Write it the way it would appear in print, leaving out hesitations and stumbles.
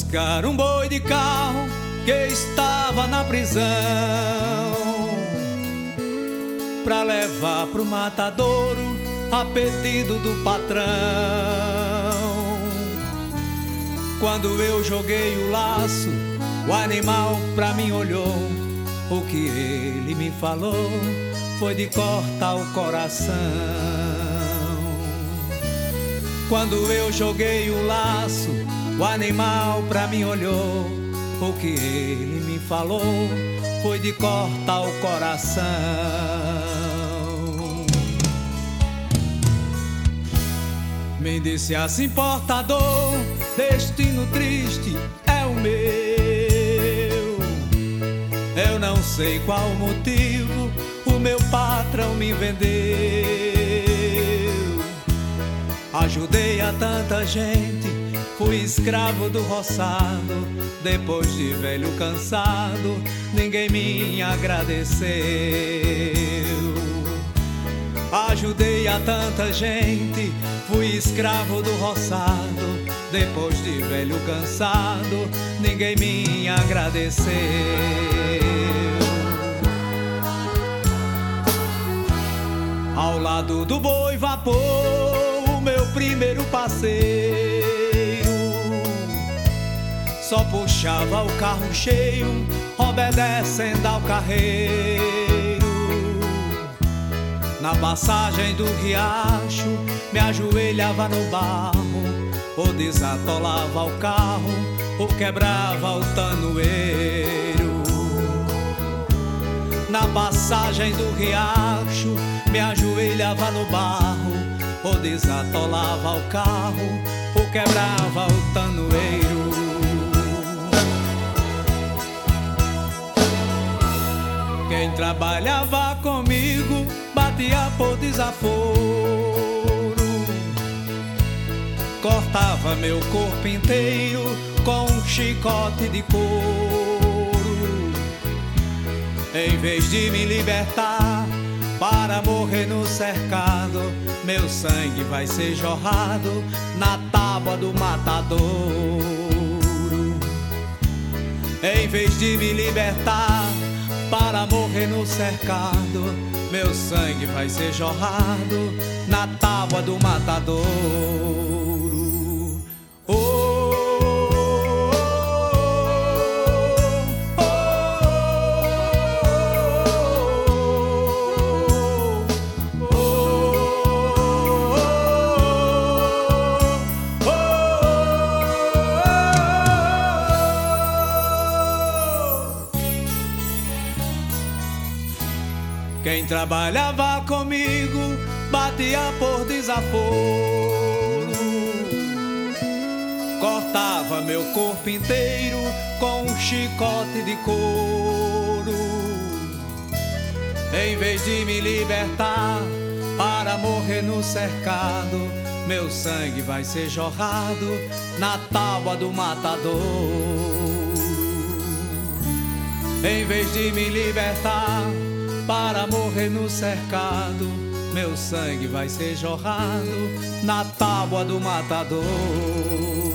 buscar um boi de carro que estava na prisão, pra levar pro matadouro a pedido do patrão. Quando eu joguei o laço, o animal pra mim olhou. O que ele me falou foi de cortar o coração. Quando eu joguei o laço, o animal pra mim olhou. O que ele me falou foi de cortar o coração. Me disse assim: portador, destino triste é o meu. Eu não sei qual o motivo, o meu patrão me vendeu. Ajudei a tanta gente, fui escravo do roçado. Depois de velho cansado, ninguém me agradeceu. Ajudei a tanta gente, fui escravo do roçado. Depois de velho cansado, ninguém me agradeceu. Ao lado do boi vapor, o meu primeiro passeio, só puxava o carro cheio, obedecendo ao carreiro. Na passagem do riacho, me ajoelhava no barro, ou desatolava o carro, ou quebrava o tanoeiro. Na passagem do riacho, me ajoelhava no barro, ou desatolava o carro, ou quebrava o tanoeiro. Quem trabalhava comigo batia por desaforo, cortava meu corpo inteiro com um chicote de couro. Em vez de me libertar para morrer no cercado, meu sangue vai ser jorrado na tábua do matadouro. Em vez de me libertar para morrer no cercado, meu sangue vai ser jorrado na tábua do matadouro. Quem trabalhava comigo batia por desaforo, cortava meu corpo inteiro com um chicote de couro. Em vez de me libertar para morrer no cercado, meu sangue vai ser jorrado na tábua do matadouro. Em vez de me libertar para morrer no cercado, meu sangue vai ser jorrado na tábua do matadouro.